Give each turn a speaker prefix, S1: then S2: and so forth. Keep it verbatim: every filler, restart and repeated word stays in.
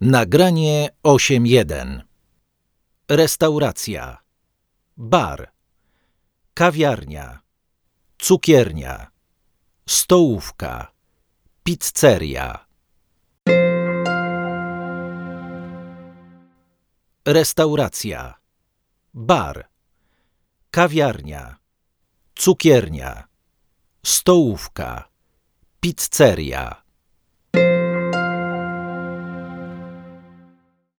S1: Nagranie osiem jeden. Restauracja, bar, kawiarnia, cukiernia, stołówka, pizzeria. Restauracja, bar, kawiarnia, cukiernia, stołówka, pizzeria.